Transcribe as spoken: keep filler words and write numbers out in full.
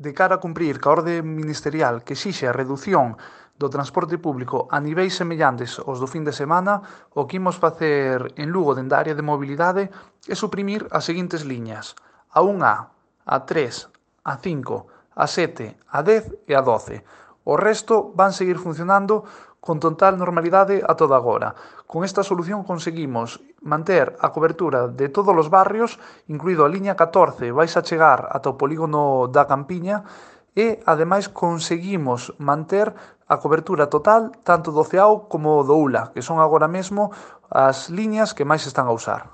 de cara a cumprir ca orde ministerial que exixe a redución do transporte público a niveis semellantes aos do fin de semana, o que imos facer en Lugo dende a área de mobilidade é suprimir as seguintes liñas: a un A, a tres, a cinco, a sete, a dez e a doce. O resto van seguir funcionando con total normalidade a toda agora. Con esta solución conseguimos manter a cobertura de todos os barrios, incluído a liña catorce, vais a chegar ata o polígono da Campiña, e, ademais, conseguimos manter a cobertura total tanto do Ceao como do Ula, que son agora mesmo as liñas que máis se están a usar.